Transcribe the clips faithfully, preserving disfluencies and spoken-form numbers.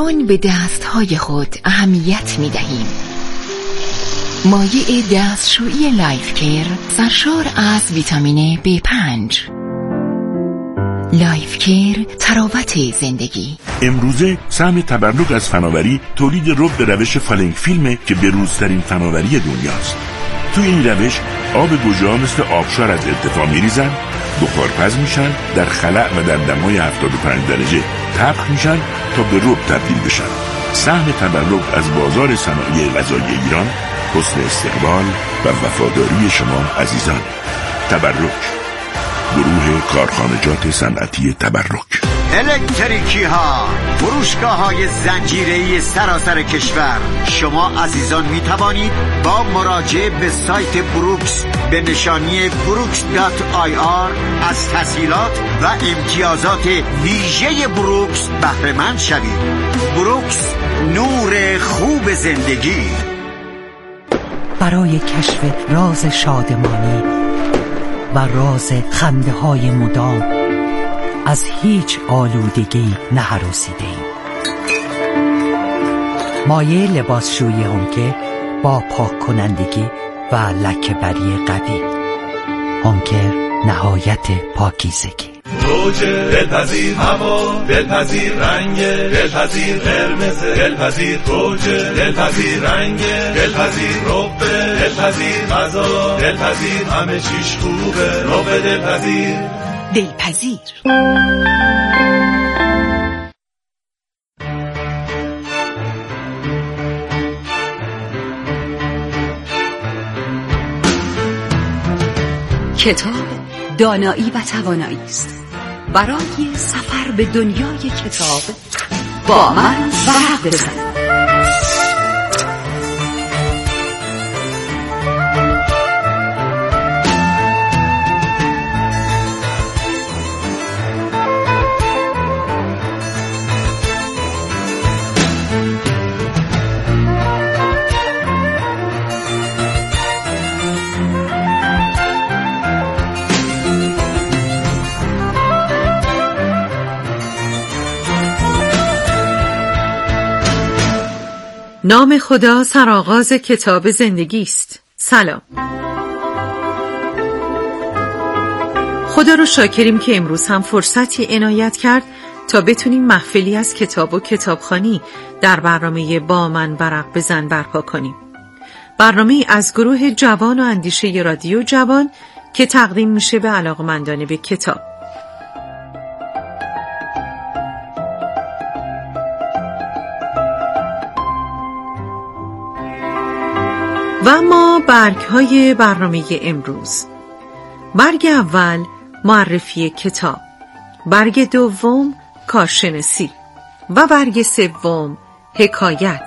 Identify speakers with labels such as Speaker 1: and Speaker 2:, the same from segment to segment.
Speaker 1: چون به دستهای خود اهمیت می دهیم. مایع دستشویی لایف کیر سرشار از ویتامین بی پنج. لایف کیر، تراوت زندگی.
Speaker 2: امروزه سهم تبرک از فناوری تولید رب به روش فالنگ فیلمه که بروزترین فناوری دنیاست. تو این روش آب گوجه‌ها مثل آبشار از ارتفاع میریزن، بخارپز میشن، در خلأ و در دمای هفتاد و پنج درجه طبخ میشن تا به رب تبدیل بشن. سهم تبرک از بازار صنایع غذایی ایران حسن استقبال و وفاداری شما عزیزان. تبرک، گروه کارخانجات صنعتی تبرک.
Speaker 3: الکتریکی ها، فروشگاه های زنجیره‌ای سراسر کشور. شما عزیزان می توانید با مراجعه به سایت بروکس به نشانی بروکس دات آی آر از تسهیلات و امتیازات ویژه بروکس بهره مند شوید. بروکس، نور خوب زندگی.
Speaker 4: برای کشف راز شادمانی و راز خنده های مدام از هیچ آلودگی نهراسیده ایم. مایع لباسشویی هانکر با پاک کنندگی و لکه‌بری قوی. هانکر، نهایت پاکیزگی.
Speaker 5: روج دلپذیر هوا، دلپذیر رنگ، دلپذیر قرمز، دلپذیر روج، دلپذیر رنگ، دلپذیر رب، دلپذیر غذا، دلپذیر همه چیش خوبه. رب دلپذیر.
Speaker 1: دلپذیر.
Speaker 6: کتاب دانایی و توانایی است. برای سفر به دنیای کتاب با من ورق بزن.
Speaker 7: نام خدا سرآغاز کتاب زندگی است. سلام. خدا رو شاکریم که امروز هم فرصتی عنایت کرد تا بتونیم محفلی از کتاب و کتابخوانی در برنامه با من ورق بزن برپا کنیم. برنامه از گروه جوان و اندیشه رادیو جوان که تقدیم میشه به علاقه‌مندان به کتاب. و اما برگ های برنامه امروز: برگ اول معرفی کتاب، برگ دوم کارشناسی و برگ سوم حکایت.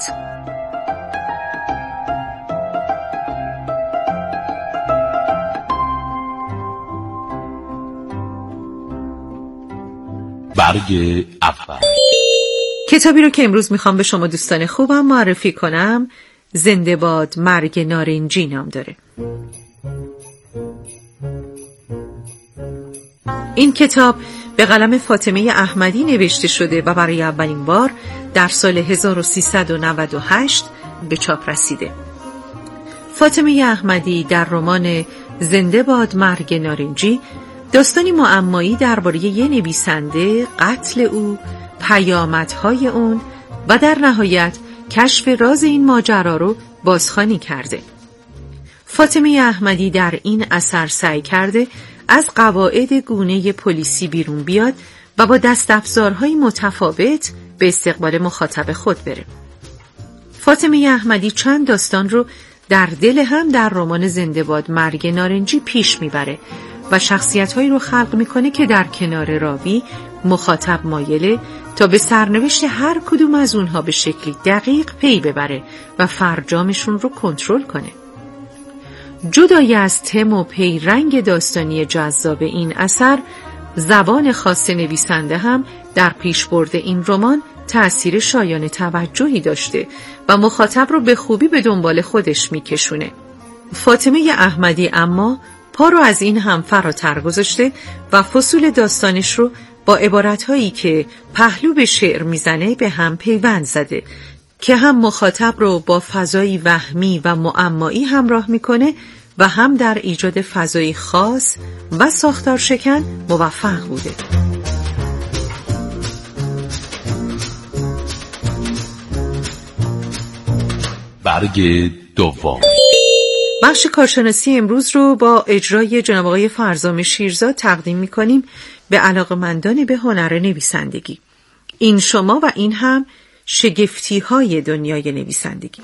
Speaker 8: برگ اول.
Speaker 7: کتابی رو که امروز میخوام به شما دوستان خوبم معرفی کنم زنده باد مرگ نارنجی نام داره. این کتاب به قلم فاطمه احمدی نوشته شده و برای اولین بار در سال هزار و سیصد و نود و هشت به چاپ رسیده. فاطمه احمدی در رمان زنده باد مرگ نارنجی داستانی معمایی درباره یه نویسنده، قتل او، پیامدهای اون و در نهایت کشف راز این ماجرا رو بازخوانی کرده. فاطمه احمدی در این اثر سعی کرده از قواعد گونه پلیسی بیرون بیاد و با دست افزارهای متفاوت به استقبال مخاطب خود بره. فاطمه احمدی چند داستان رو در دل هم در رمان زنده باد مرگ نارنجی پیش میبره و شخصیت‌هایی رو خلق میکنه که در کنار راوی مخاطب مایله تا به سرنوشت هر کدوم از اونها به شکلی دقیق پی ببره و فرجامشون رو کنترل کنه. جدای از تم و پیرنگ داستانی جذاب این اثر، زبان خاص نویسنده هم در پیشبرد این رمان تأثیر شایان توجهی داشته و مخاطب رو به خوبی به دنبال خودش میکشونه. فاطمه احمدی اما پا رو از این هم فراتر گذاشته و فصول داستانش رو با عبارتهایی که پهلو به شعر میزنه به هم پیوند زده که هم مخاطب رو با فضایی وهمی و معمایی همراه میکنه و هم در ایجاد فضایی خاص و ساختار شکن موفق بوده.
Speaker 8: برگ دوم.
Speaker 7: بخش کارشناسی امروز رو با اجرای جناب آقای فرزام شیرزاد تقدیم میکنیم به علاقه‌مندان به هنر نویسندگی. این شما و این هم شگفتی های دنیای نویسندگی.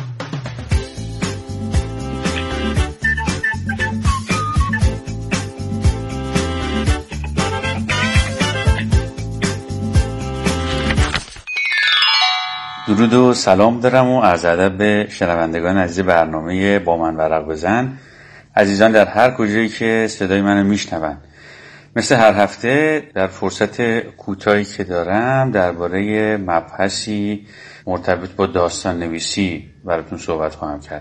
Speaker 9: درود و سلام دارم و عرض ادب به شنوندگان عزیز برنامه با من ورق بزن، عزیزان در هر کجایی که صدای منو میشنون. مثل هر هفته در فرصت کوتاهی که دارم درباره مبحثی مرتبط با داستان نویسی براتون صحبت خواهم کرد.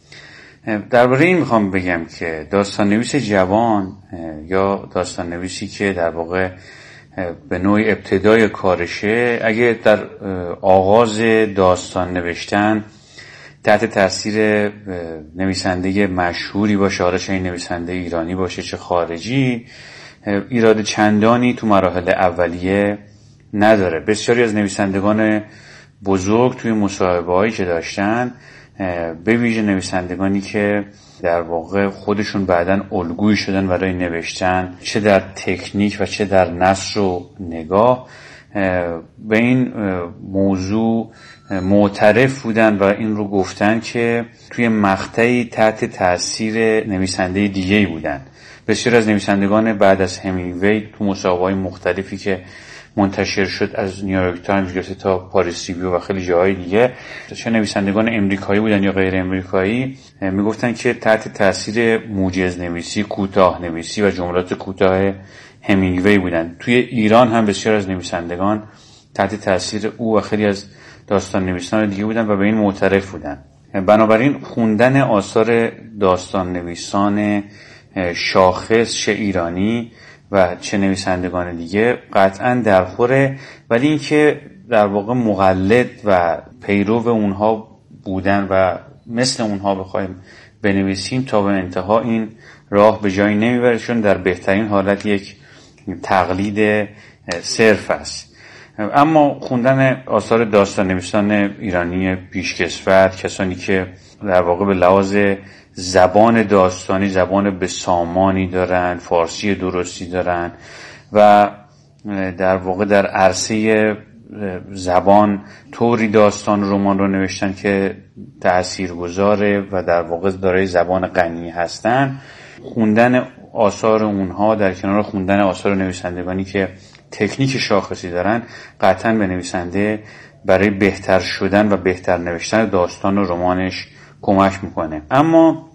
Speaker 9: درباره این میخوام بگم که داستان نویس جوان یا داستان نویسی که در واقع به نوعی ابتدای کارشه، اگه در آغاز داستان نوشتن تحت تاثیر نویسنده مشهوری باشه، حالا چه این نویسنده ایرانی باشه چه خارجی، ایراد چندانی تو مراحل اولیه نداره. بسیاری از نویسندگان بزرگ توی مصاحبه‌هایی که داشتن، به ویژه نویسندگانی که در واقع خودشون بعداً الگویی شدن برای نوشتن، چه در تکنیک و چه در نثر و نگاه، به این موضوع معترف بودن و این رو گفتن که توی مقطعی تحت تاثیر نویسنده دیگه‌ای بودن. بسیار از نویسندگان بعد از همینگوی تو مصاحبه‌های مختلفی که منتشر شد، از نیویورک تایمز گرفته تا پاریس ریویو و خیلی جاهای دیگه، چه نویسندگان امریکایی بودن یا غیر امریکایی، میگفتن که تحت تاثیر موجز نویسی، کوتاه نویسی و جملات کوتاه همینگوی بودن. توی ایران هم بسیار از نویسندگان تحت تاثیر او و خیلی از داستان نویسان دیگه بودن و به این معترف بودن. بنابراین خوندن آثار داستان نویسان شاخص چه ایرانی و چه نویسندگان دیگه قطعاً درخوره، ولی اینکه در واقع مقلد و پیرو اونها بودن و مثل اونها بخوایم بنویسیم تا به انتها این راه به جایی نمیبره، چون در بهترین حالت یک تقلید صرف است. اما خوندن آثار داستان نویسان ایرانی پیشکسوت، کسانی که در واقع به لحاظ زبان داستانی زبان بسامانی دارن، فارسی درستی دارن و در واقع در عرصه زبان طوری داستان رمان رو نوشتن که تاثیرگذاره و در واقع دارای زبان غنی هستن، خوندن آثار اونها در کنار خوندن آثار نویسندگانی که تکنیک شاخصی دارن قطعاً به نویسنده برای بهتر شدن و بهتر نوشتن داستان و رمانش کمک میکنه. اما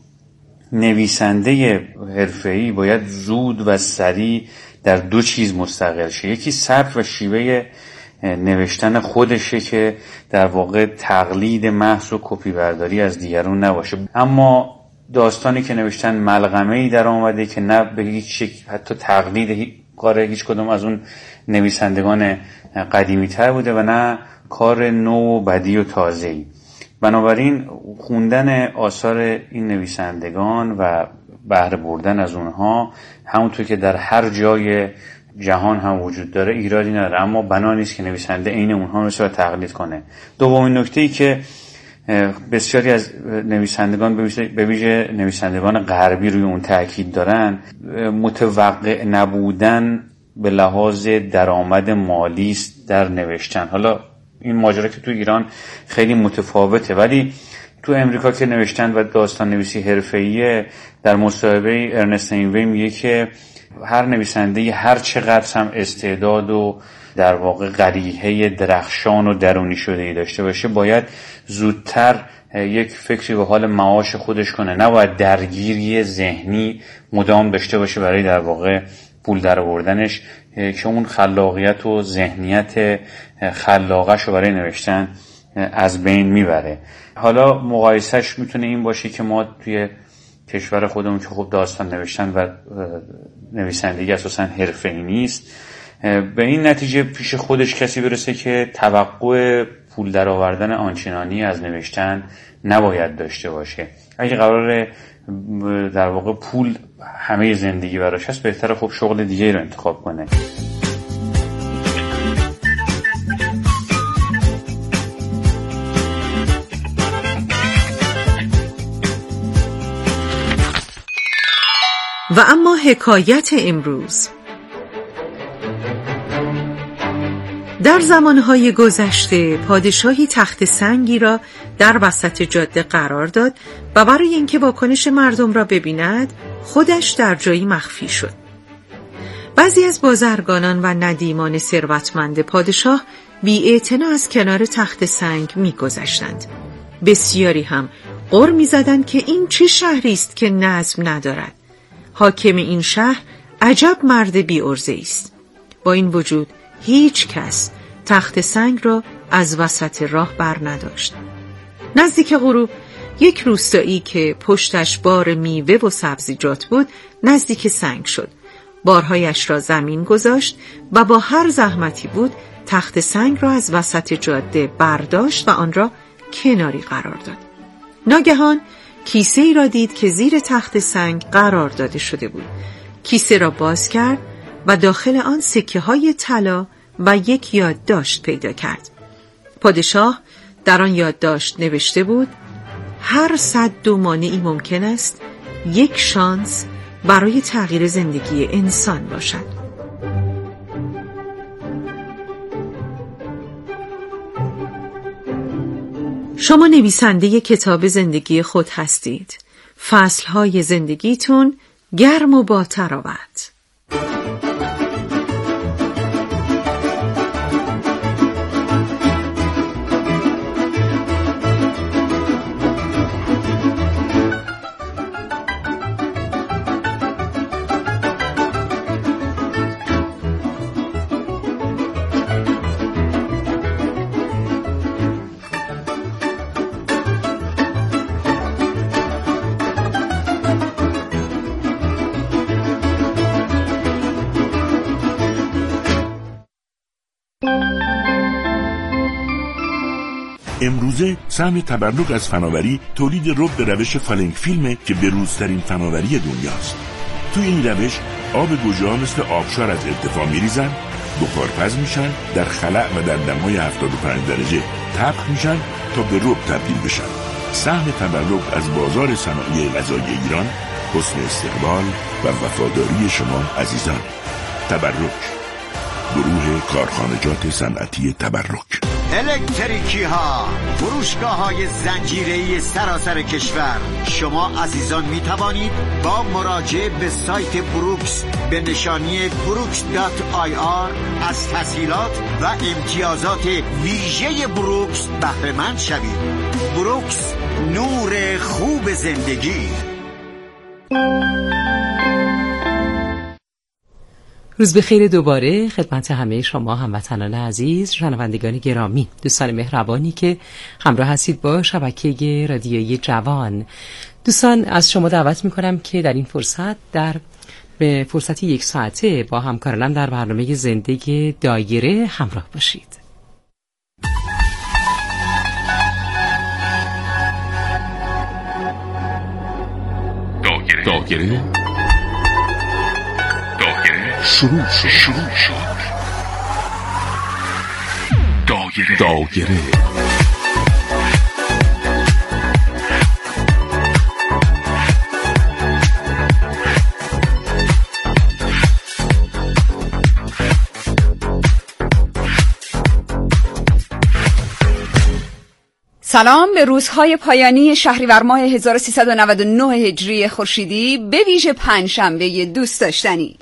Speaker 9: نویسنده حرفه‌ای باید زود و سریع در دو چیز مستقل شه. یکی سبک و شیوه نوشتن خودشه که در واقع تقلید محض و کپی برداری از دیگران نباشه، اما داستانی که نوشتن ملغمه‌ای در آمده که نه به هیچ شکل حتی تقلید کار هیچ کدوم از اون نویسندگان قدیمی تر بوده و نه کار نو و بدی و تازه‌ای. بنابراین خوندن آثار این نویسندگان و بهره بردن از اونها همونطور که در هر جای جهان هم وجود داره ایرادی نداره، اما بنا نیست که نویسنده عین اونها رو تقلید کنه. دومین نکته‌ای که بسیاری از نویسندگان به ویژه نویسندگان غربی روی اون تاکید دارن، متوقع نبودن به لحاظ درآمد مالی است در نوشتن. حالا این ماجرا که تو ایران خیلی متفاوته، ولی تو امریکا که نوشتن و داستان نویسی حرفه‌ایه، در مصاحبه ارنست همینگوی میگه که هر نویسنده هر چقدر هم استعداد و در واقع قریحه درخشان و درونی شده‌ای داشته باشه باید زودتر یک فکری به حال معاش خودش کنه، نباید درگیری ذهنی مدام داشته باشه برای در واقع پول در آوردنش که اون خلاقیت و ذهنیت خلاقش رو برای نوشتن از بین میبره. حالا مقایسهش میتونه این باشه که ما توی کشور خودمون که خب داستان نوشتن و نویسندگی اساساً حرفه‌ای نیست، به این نتیجه پیش خودش کسی برسه که توقع پول در آوردن آنچنانی از نوشتن نباید داشته باشه. اگه قراره در واقع پول همه زندگی براش هست، بهتره خب شغل دیگه رو انتخاب کنه.
Speaker 7: و اما حکایت امروز. در زمانهای گذشته پادشاهی تخت سنگی را در وسط جاده قرار داد و برای اینکه واکنش مردم را ببیند خودش در جایی مخفی شد. بعضی از بازرگانان و ندیمان ثروتمند پادشاه بی‌اعتنا از کنار تخت سنگ می‌گذشتند. بسیاری هم غر می‌زدند که این چه شهری است که نظم ندارد. حاکم این شهر عجب مرد بی‌عرضه‌ای است. با این وجود هیچ کس تخت سنگ را از وسط راه بر نداشت. نزدیک غروب یک روستایی که پشتش بار میوه و سبزیجات بود نزدیک سنگ شد. بارهایش را زمین گذاشت و با هر زحمتی بود تخت سنگ را از وسط جاده برداشت و آن را کناری قرار داد. ناگهان کیسه ای را دید که زیر تخت سنگ قرار داده شده بود. کیسه را باز کرد و داخل آن سکه های طلا و یک یادداشت پیدا کرد. پادشاه در آن یادداشت نوشته بود: هر صد و مانعی ممکن است یک شانس برای تغییر زندگی انسان باشد. شما نویسنده کتاب زندگی خود هستید. فصلهای زندگیتون گرم و با تراوت.
Speaker 2: امروزه سهم تبرک از فناوری تولید رب به روش فالنگ فیلمه که بروزترین فناوری دنیاست. تو این روش آب گوجه‌ها مثل آبشار از ارتفاع میریزن، بخارپز میشن، در خلأ و در دمای هفتاد و پنج درجه طبخ میشن تا به رب تبدیل بشن. سهم تبرک از بازار صنایع غذایی ایران حسن استقبال و وفاداری شما عزیزان. تبرک، گروه کارخانجات صنعتی تبرک.
Speaker 3: الکتریکی ها، فروشگاه های زنجیره‌ای سراسر کشور. شما عزیزان می توانید با مراجعه به سایت بروکس به نشانی بروکس دات آی آر از تسهیلات و امتیازات ویژه بروکس بهره مند شوید. بروکس، نور خوب زندگی.
Speaker 10: روز بخیر دوباره خدمت همه شما هموطنان عزیز، شنوندگان گرامی، دوستان مهربانی که همراه هستید با شبکه رادیویی جوان. دوستان از شما دعوت میکنم که در این فرصت در به فرصت یک ساعته با همکارانم در برنامه زندگی دایره همراه باشید.
Speaker 8: دایره دایره شروع شد شروع شد دایره دایره
Speaker 6: سلام به روزهای پایانی شهریور ماه هزار و سیصد و نود و نه هجری خورشیدی، به ویژه پنجشنبه دوست داشتنیش.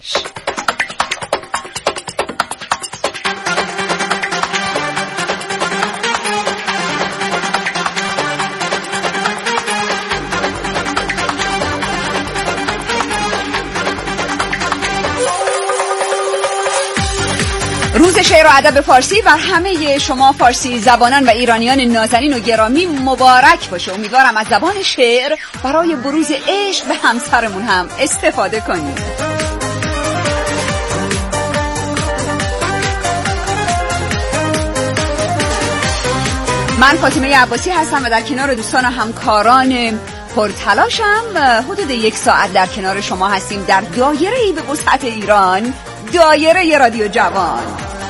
Speaker 6: روز شعر و ادب فارسی بر همه شما فارسی زبانان و ایرانیان نازنین و گرامی مبارک باشه. امیدوارم از زبان شعر برای بروز عشق به همسرمون هم استفاده کنید. من فاطمه عباسی هستم و در کنار دوستان و همکاران پرتلاشم حدود یک ساعت در کنار شما هستیم در دایره‌ای به وسعت ایران، دایره رادیو جوان.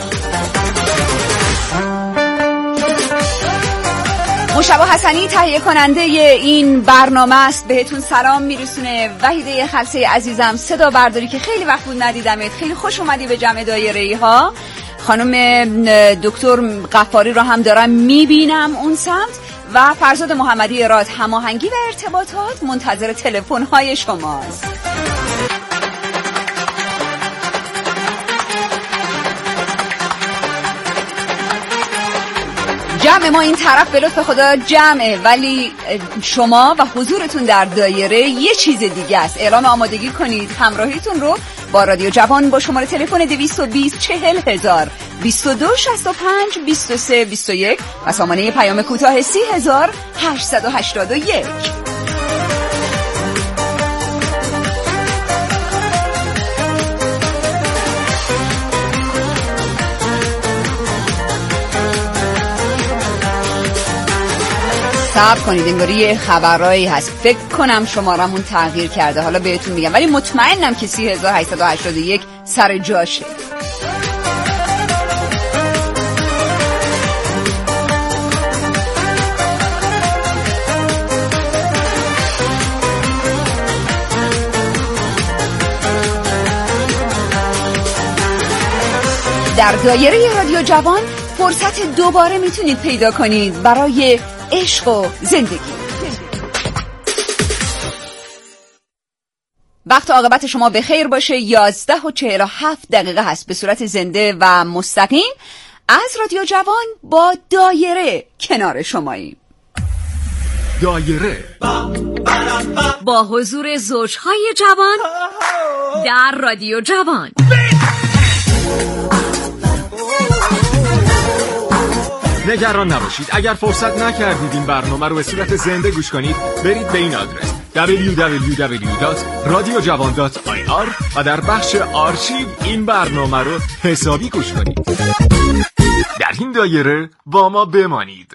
Speaker 6: مشتبه حسنی تهیه کننده این برنامه است، بهتون سلام میرسونه. وحیده خلصه عزیزم صدا برداری که خیلی وقت بود ندیدمت، خیلی خوش اومدی به جمع دایره‌ای ها. خانم دکتر غفاری رو هم دارم میبینم اون سمت و فرزاد محمدی اراد هماهنگی و ارتباطات منتظر تلفن های شماست. جمع ما این طرف به لطف خدا جمعه، ولی شما و حضورتون در دایره یه چیز دیگه است. اعلام آمادگی کنید همراهیتون رو با رادیو جوان با شماره تلفن دویست و بیست چهل هزار، بیست و دو شصت و پنج بیست و سه بیست و یک و سامانه پیام کوتاه سی هزار هشتصد و هشتاد و یک. صبر کنید، انگاری یه خبرایی هست، فکر کنم شمارمون تغییر کرده، حالا بهتون میگم، ولی مطمئنم که سی هزار هشتصد و هشتاد و یک سر جاشه. در دایره رادیو جوان فرصت دوباره میتونید پیدا کنید برای عشق و زندگی. وقت عاقبت شما به خیر باشه. یازده و چهل و هفت دقیقه هست به صورت زنده و مستقیم از رادیو جوان با دایره کنار شماییم.
Speaker 11: دایره
Speaker 7: با حضور زوجهای جوان در رادیو جوان.
Speaker 11: نگران نباشید، اگر فرصت نکردید این برنامه رو به صورت زنده گوش کنید، برید به این آدرس دبلیو دبلیو دبلیو دات رادیو جوان دات آی آر و در بخش آرشیو این برنامه رو حسابی گوش کنید. در این دایره با ما بمانید.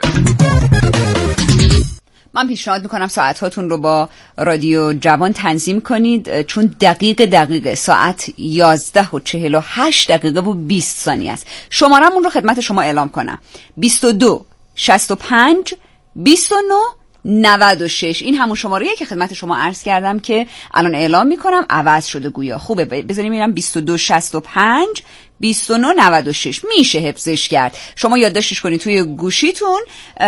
Speaker 6: من پیشنهاد میکنم ساعت هاتون رو با رادیو جوان تنظیم کنید، چون دقیق دقیقه ساعت یازده و چهل و هشت دقیقه و بیست ثانیه است. شمارمون رو خدمت شما اعلام کنم: بیست و دو شصت و پنج بیست و نه نود و شش. این همون شماره‌ایه که خدمت شما عرض کردم که الان اعلام میکنم عوض شده گویا. خوبه، بذاریم میرم بیست و دو شصت و پنج بیست و نه نود و شش. میشه حفظش کرد، شما یادداشتش کنید توی گوشیتون.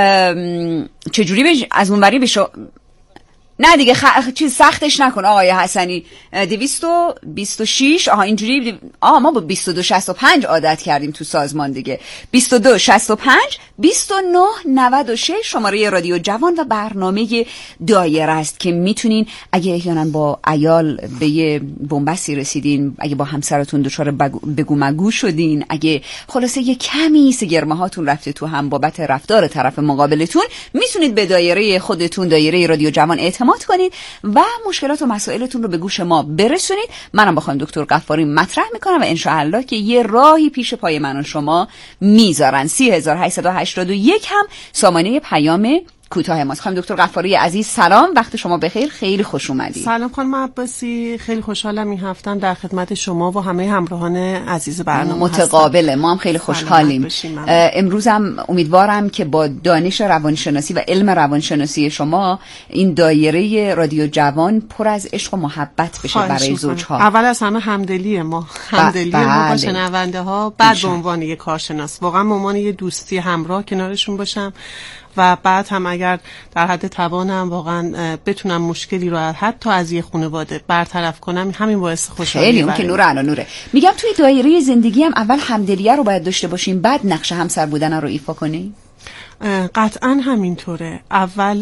Speaker 6: چجوری بج... از اونوری بشو نه دیگه خ... چیز سختش نکن آقای حسنی. دویست و بیست و شش آها اینجوری. آها ما با بیست و دو شصت و پنج عادت کردیم تو سازمان دیگه. بیست و دو شصت و پنج بیست و نه نود و شش شماره رادیو جوان و برنامه دایره است که میتونین اگه احیانا با عیال به یه بنبستی رسیدین، اگه با همسرتون دچار بگو مگو شدین، اگه خلاصه یه کمی سگرمه هاتون رفته تو هم بابت رفتار طرف مقابلتون، میتونید به دایره خودتون، دایره رادیو جوان اعتماد کنید و مشکلات و مسائلتون رو به گوش ما برسونید. منم با خانم دکتر غفاری مطرح میکنم و انشاءالله که یه راهی پیش پای من و شما میذارن. سی هزار هشتصد و هشتاد و یک هم سامانه پیام کوتاه ماست. خانم دکتر غفاری عزیز سلام، وقت شما بخیر، خیلی خوش اومدید.
Speaker 12: سلام خانم عباسی، خیلی خوشحالم این هفتم در خدمت شما و همه همراهان عزیز برنامه
Speaker 6: متقابله. ما هم خیلی خوشحالیم. امروز هم امیدوارم که با دانش روانشناسی و علم روانشناسی شما این دایره رادیو جوان پر از عشق و محبت بشه برای زوجها.
Speaker 12: اول از همه همدلی ما، همدلی ب... ما با شنونده ها، بعد به عنوان یک کارشناس، واقعا به عنوان یک دوستی همراه کنارشون باشم و بعد هم اگر در حد توانم واقعا بتونم مشکلی رو حتی از یه خانواده برطرف کنم، همین باعث خوشحالی.
Speaker 6: خیلی اون که نور علا نوره. میگم توی دایره زندگی هم اول همدلیه رو باید داشته باشیم، بعد نقش همسر بودن رو ایفا کنیم.
Speaker 12: قطعا همینطوره. اول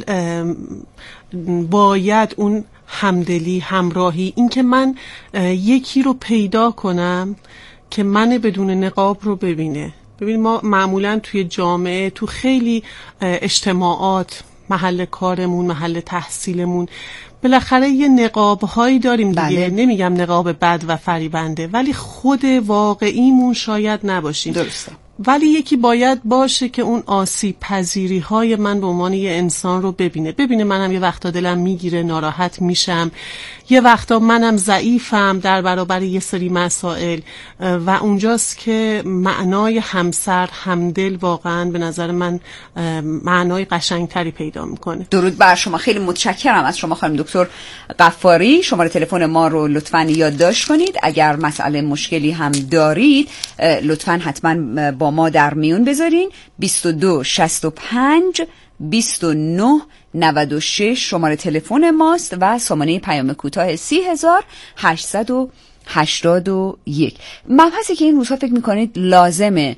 Speaker 12: باید اون همدلی، همراهی، این که من یکی رو پیدا کنم که من بدون نقاب رو ببینه. ببین ما معمولا توی جامعه، تو خیلی اجتماعات، محل کارمون، محل تحصیلمون، بالاخره یه نقاب هایی داریم دیگه. بله. نمیگم نقاب بد و فریبنده، ولی خود واقعیمون شاید نباشیم.
Speaker 6: درسته.
Speaker 12: ولی یکی باید باشه که اون آسیب پذیری های من به عنوان یه انسان رو ببینه ببینه منم یه وقتا دلم میگیره، ناراحت میشم، یه وقتا منم ضعیفم در برابر یه سری مسائل و اونجاست که معنای همسر همدل واقعا به نظر من معنای قشنگتری پیدا میکنه.
Speaker 6: درود بر شما، خیلی متشکرم از شما خانم دکتر غفاری. شماره تلفن ما رو لطفاً یادداشت کنید. اگر مسئله مشکلی هم دارید لطفاً حتما با ما در میون بذارین. بیست و دو شصت و پنج بیست و نه نود و شش شماره تلفن ماست و سامانه پیام کوتاه سی هزار هشتصد و هشتاد و یک. مبحثی که این روزها فکر میکنید لازمه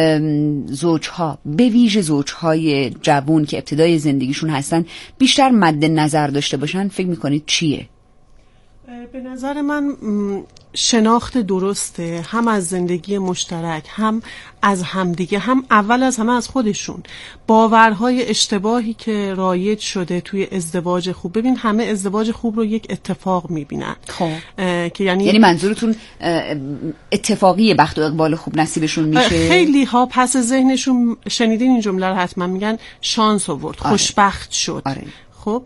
Speaker 6: زوجها، به ویژه زوجهای جوون که ابتدای زندگیشون هستن، بیشتر مد نظر داشته باشن، فکر میکنید چیه؟
Speaker 12: به نظر من شناخت درسته، هم از زندگی مشترک، هم از همدیگه، هم اول از همه از خودشون. باورهای اشتباهی که رایج شده توی ازدواج خوب، ببین همه ازدواج خوب رو یک اتفاق میبینن.
Speaker 6: خب
Speaker 12: که یعنی
Speaker 6: یعنی منظورتون اتفاقی بخت و اقبال خوب نصیبشون میشه؟
Speaker 12: خیلی ها پس ذهنشون شنیدین این جمله رو حتما، میگن شانس آورد،
Speaker 6: آره.
Speaker 12: خوشبخت شد.
Speaker 6: آره.
Speaker 12: خب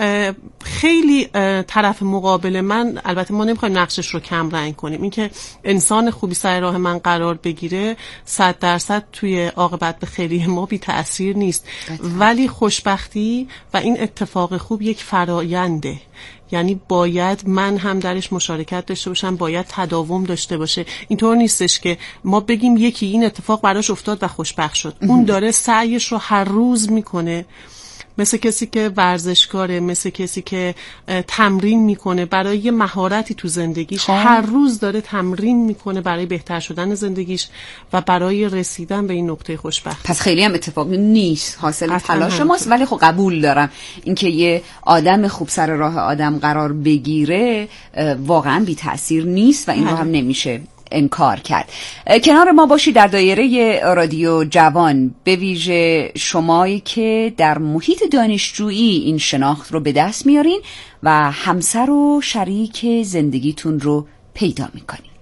Speaker 12: خیلی طرف مقابل من، البته ما نمیخوایم نقشش رو کم رنگ کنیم، این که انسان خوبی سر راه من قرار بگیره صد درصد توی عاقبت به خیری ما بی تأثیر نیست. ولی خوشبختی و این اتفاق خوب یک فراینده، یعنی باید من هم درش مشارکت داشته باشم، باید تداوم داشته باشه. اینطور نیستش که ما بگیم یکی این اتفاق براش افتاد و خوشبخت شد، اون داره سعیش رو هر روز میکنه، مثل کسی که ورزشکاره، مثل کسی که تمرین میکنه برای یه مهارتی تو زندگیش، هر روز داره تمرین میکنه برای بهتر شدن زندگیش و برای رسیدن به این نقطه خوشبخت.
Speaker 6: پس خیلی هم اتفاقی نیست، حاصل تلاش ماست. ولی خب قبول دارم اینکه یه آدم خوب سر راه آدم قرار بگیره واقعا بی تأثیر نیست و این رو هم نمیشه انکار کرد. کنار ما باشی در دایره رادیو جوان، به ویژه شمایی که در محیط دانشجویی این شناخت رو به دست میارین و همسر و شریک زندگیتون رو پیدا میکنید.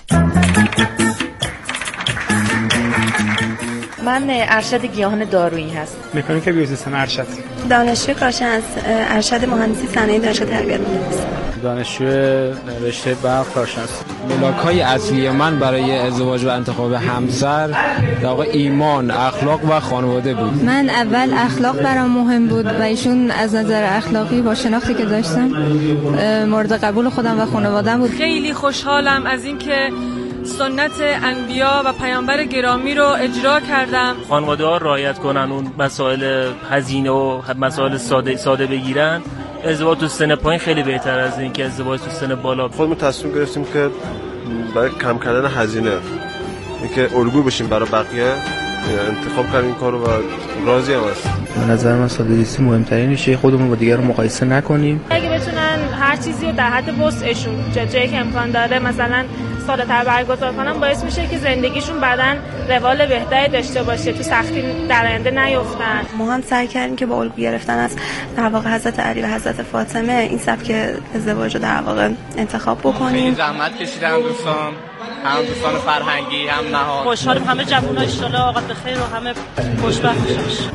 Speaker 13: من ارشد گیاهان دارویی هست.
Speaker 14: مکانیک بیوسیستم ارشد.
Speaker 13: دانشجوی کارشناس ارشد مهندسی صنایع دانشگاه تربیت مهندسی.
Speaker 14: دانشجو رشته برق کارشناسی. ملاک‌های اصلی من برای ازدواج و انتخاب همسر در واقع ایمان، اخلاق و خانواده بود.
Speaker 15: من اول اخلاق برام مهم بود و ایشون از نظر اخلاقی با شناختی که داشتم مورد قبول خودم و خانواده‌ام بود.
Speaker 16: خیلی خوشحالم از اینکه سنت انبیا و پیامبر گرامی رو اجرا کردم.
Speaker 17: خانواده ها رعایت کنن اون مسائل هزینه و مسائل ساده ساده بگیرن. ازدواج تو سن پایین خیلی بهتر از این که ازدواج تو سن بالا.
Speaker 18: خودمون تصمیم گرفتیم که برای کم کردن هزینه اینکه الگو بشیم برای بقیه انتخاب کردیم کارو و راضی هم هستیم.
Speaker 14: به نظر من ساده‌زیستی مهمترینشه، خودمون با دیگران مقایسه نکنیم.
Speaker 19: اگه بتونن هر چیزی رو در حد وسعشون جایی که امکان داره مثلا ساده‌تر برگزار کنن، باعث میشه که زندگیشون بعداً روال بهتری داشته باشه، تو سختی در آینده نیفتن.
Speaker 13: ما هم سعی کردیم که با الگو گرفتن از در واقع حضرت علی و حضرت فاطمه این سبک ازدواج رو در واقع انتخاب بکنیم.
Speaker 14: زحمت کشیدن دوستان، هم دوستان فرهنگی هم نهاد.
Speaker 16: خوشحالم همه جوونا ان شاءالله اوقات بخیر و همه خوشبخت باشن.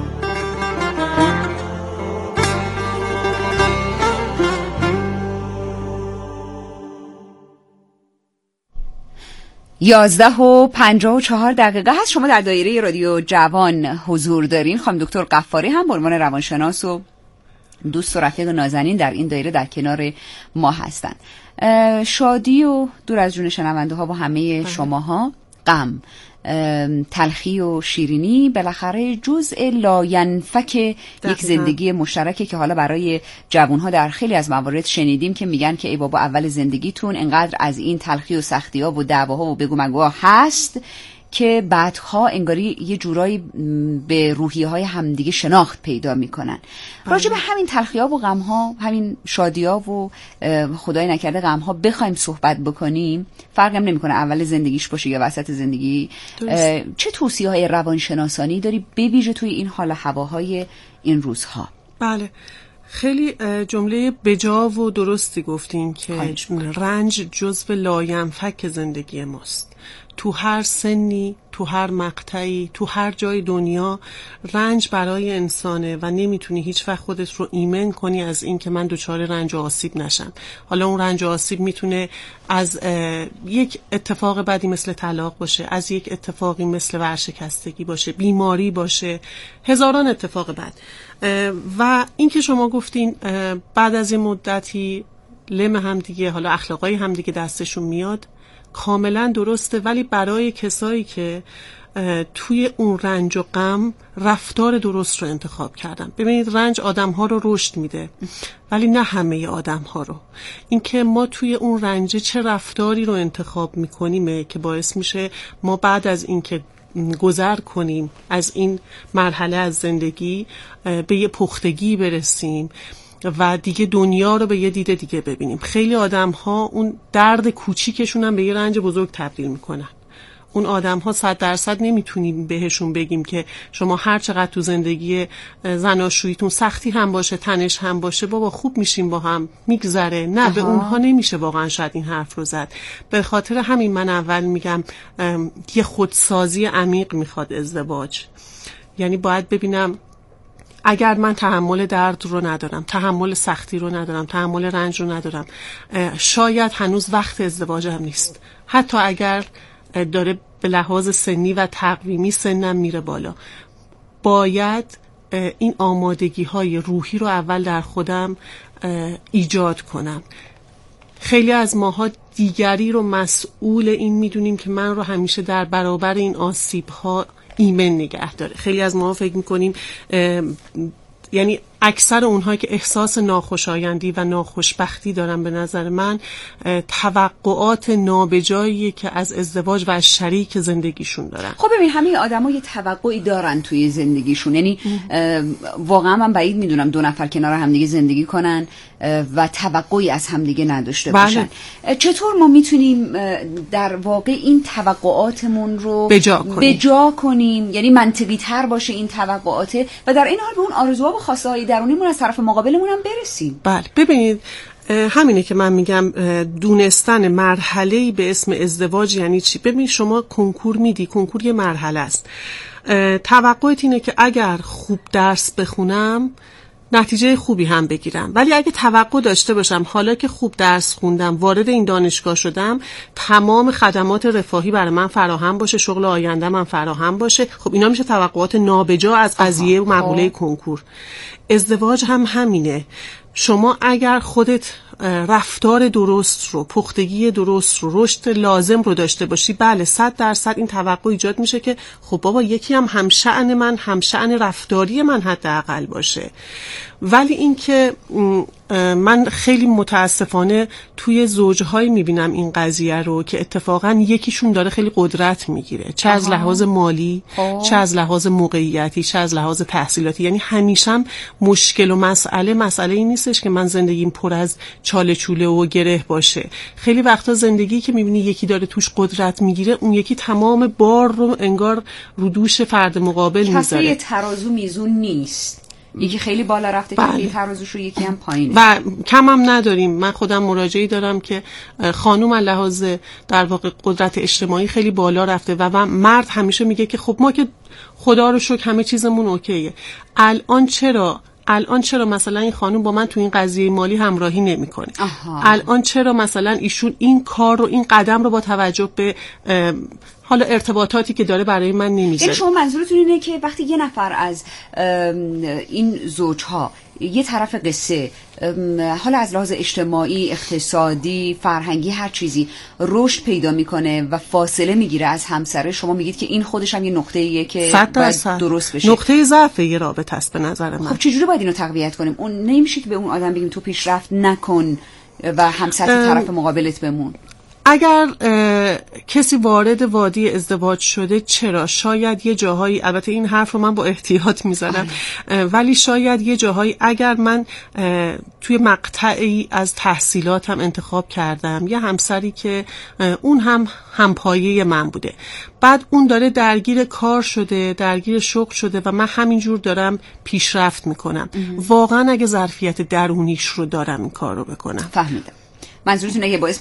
Speaker 6: یازده و پنجاه و چهار دقیقه هست. شما در دایره رادیو جوان حضور دارین. خانم دکتر غفاری هم به عنوان روانشناس و دوست و رفیق نازنین در این دایره در کنار ما هستن. شادی و دور از جون شنونده ها با همه شماها، غم، تلخی و شیرینی بالاخره جزء لاینفک یک زندگی مشترکه که حالا برای جوانها در خیلی از موارد شنیدیم که میگن که ای بابا اول زندگیتون انقدر از این تلخی و سختی ها و دعواها و بگو مگوها هست که بعدها انگاری یه جورایی به روحیه های همدیگه شناخت پیدا میکنن. راجع به همین تلخی ها و غم ها، همین شادی ها و خدای نکرده غم ها بخوایم صحبت بکنیم، فرقی هم نمیکنه اول زندگیش باشه یا وسط زندگی. چه توصیه های روانشناسانی داری به ویژه توی این حال هواهای این روزها؟
Speaker 12: بله، خیلی جمله بجا و درستی گفتین که رنج جزو لاینفک زندگی ماست. تو هر سنی، تو هر مقطعی، تو هر جای دنیا رنج برای انسانه و نمیتونی هیچ وقت خودت رو ایمن کنی از این که من دچار رنج و آسیب نشم. حالا اون رنج و آسیب میتونه از یک اتفاق بدی مثل طلاق باشه، از یک اتفاقی مثل ورشکستگی باشه، بیماری باشه، هزاران اتفاق بد. و این که شما گفتین بعد از این مدتی لم هم دیگه، حالا اخلاقای هم دیگه دستشون میاد، کاملا درسته، ولی برای کسایی که توی اون رنج و غم رفتار درست رو انتخاب کردن. ببینید رنج آدم ها رو رشد میده ولی نه همه آدم ها رو. این که ما توی اون رنج چه رفتاری رو انتخاب میکنیم که باعث میشه ما بعد از این که گذر کنیم از این مرحله از زندگی به یه پختگی برسیم و دیگه دنیا رو به یه دید دیگه ببینیم. خیلی آدم ها اون درد کوچیکشون هم به یه رنج بزرگ تبدیل میکنن. اون آدم ها صد درصد نمیتونیم بهشون بگیم که شما هر چقدر تو زندگی زناشوییتون سختی هم باشه، تنش هم باشه، بابا خوب میشیم با هم میگذره. نه، به اونها نمیشه واقعا شاید این حرف رو زد. به خاطر همین من اول میگم یه خودسازی عمیق میخواد ازدواج. یعنی باید ببینم اگر من تحمل درد رو ندارم، تحمل سختی رو ندارم، تحمل رنج رو ندارم، شاید هنوز وقت ازدواجم نیست. حتی اگر داره به لحاظ سنی و تقویمی سنم میره بالا، باید این آمادگی های روحی رو اول در خودم ایجاد کنم. خیلی از ماها دیگری رو مسئول این میدونیم که من رو همیشه در برابر این آسیب ها ایمن نگه داره. خیلی از ما فکر میکنیم، یعنی اکثر اونهایی که احساس ناخوشایندی و ناخوشبختی دارن به نظر من توقعات نابجاییه که از ازدواج و از شریک زندگیشون دارن.
Speaker 6: خب ببین همه آدم‌ها یه توقعی دارن توی زندگیشون، یعنی واقعا من بعید میدونم دو نفر کنار همدیگه زندگی کنن و توقعی از همدیگه نداشته باشن. بله. چطور ما میتونیم در واقع این توقعاتمون رو
Speaker 12: بجا کنیم,
Speaker 6: بجا کنیم؟ یعنی منطقی تر باشه این توقعات و در این حال به اون آرزوها و خواسته های درونیمون از طرف مقابلمون هم برسیم.
Speaker 12: بله ببینید همینه که من میگم دونستن مرحله‌ای به اسم ازدواج یعنی چی. ببین شما کنکور میدی، کنکور یه مرحله است. توقعت اینه که اگر خوب درس بخونم نتیجه خوبی هم بگیرم، ولی اگه توقع داشته باشم حالا که خوب درس خوندم، وارد این دانشگاه شدم، تمام خدمات رفاهی برای من فراهم باشه، شغل آینده من فراهم باشه، خب اینا میشه توقعات نابجا از قضیه و مقوله کنکور. ازدواج هم همینه. شما اگر خودت رفتار درست رو، پختگی درست رو، رشد لازم رو داشته باشی، بله صد درصد این توقع ایجاد میشه که خب بابا یکی هم همشأن من، همشأن رفتاری من حداقل باشه. ولی این که من خیلی متاسفانه توی زوجهایی میبینم این قضیه رو که اتفاقا یکیشون داره خیلی قدرت میگیره، چه از لحاظ مالی، چه از لحاظ موقعیتی، چه از لحاظ تحصیلاتی. یعنی همیشه هم مشکل و مسئله مسئله این نیستش که من زندگیم پر از چاله چوله و گره باشه. خیلی وقتا زندگی که میبینی یکی داره توش قدرت میگیره، اون یکی تمام بار رو انگار رو دوش فرد مقابل میذاره.
Speaker 6: کسی ترازو میزون نیست، یکی خیلی بالا رفته که یکی ترازوش رو یکی هم پایینه
Speaker 12: و کم هم نداریم. من خودم مراجعی دارم که خانوم از لحاظ در واقع قدرت اجتماعی خیلی بالا رفته و مرد همیشه میگه که خب ما که خدا رو شکر همه چیزمون اوکیه. الان چرا الان چرا مثلا این خانم با من تو این قضیه مالی همراهی نمیکنه؟ الان چرا مثلا ایشون این کار رو، این قدم رو با توجه به حالا ارتباطاتی که داره برای من نمیذاره؟
Speaker 6: یعنی شما منظورتون اینه که وقتی یه نفر از این زوجها یه طرف قصه، حالا از لحاظ اجتماعی، اقتصادی، فرهنگی، هر چیزی رشد پیدا میکنه و فاصله میگیره از همسره، شما میگید که این خودش هم یه نقطه‌ایه که باید درست بشه.
Speaker 12: نقطه ضعف یه رابطه است به نظر من.
Speaker 6: خب چجوری باید اینو تقویت کنیم؟ اون نمیشه که به اون آدم بگیم تو پیشرفت نکن و همسر طرف مقابلت بمون.
Speaker 12: اگر کسی وارد وادی ازدواج شده، چرا؟ شاید یه جاهایی، البته این حرف رو من با احتیاط میزنم، ولی شاید یه جاهایی اگر من توی مقطعی از تحصیلاتم انتخاب کردم یه همسری که اون هم همپایه من بوده، بعد اون داره درگیر کار شده، درگیر شغل شده و من همینجور دارم پیشرفت میکنم، واقعا اگه ظرفیت درونیش رو دارم این کار رو بکنم.
Speaker 6: فهمیدم. منظورتونه که باعث